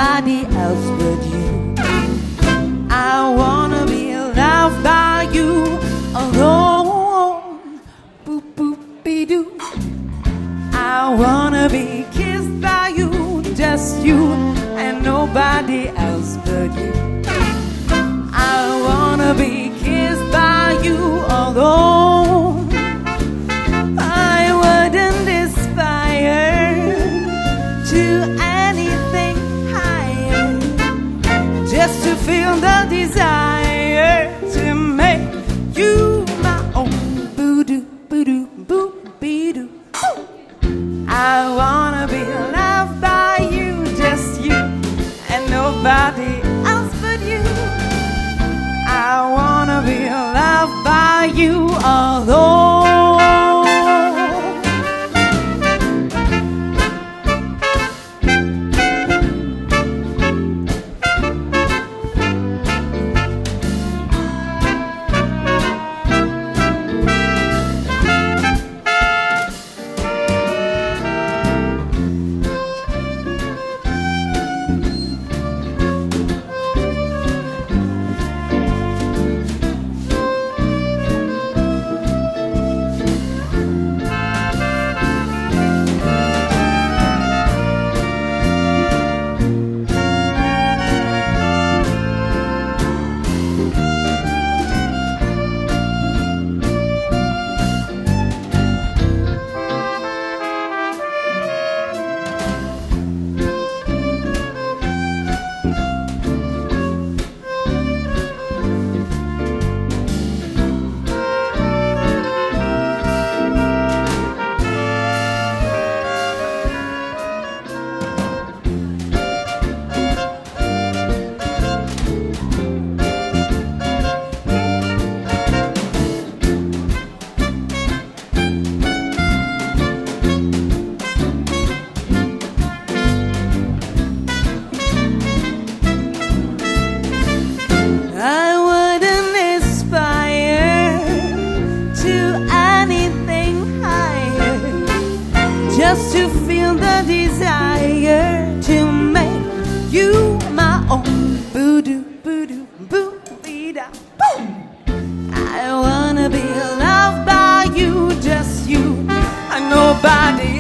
nobody else but you. I wanna be loved by you alone. Boop boop be doo. I wanna be kissed by you, just you and nobody else but you. I wanna be kissed by you alone. I wouldn't aspire to anything higher, just to feel the desire to make you my own. Boo-doo, boo-doo, boo-be-doo. I wanna be loved by you, just you and nobody else but you. I wanna be loved by you alone. Just to feel the desire to make you my own. Boo-doo, boo-doo, boo-be-da, boo. I wanna be loved by you, just you and nobody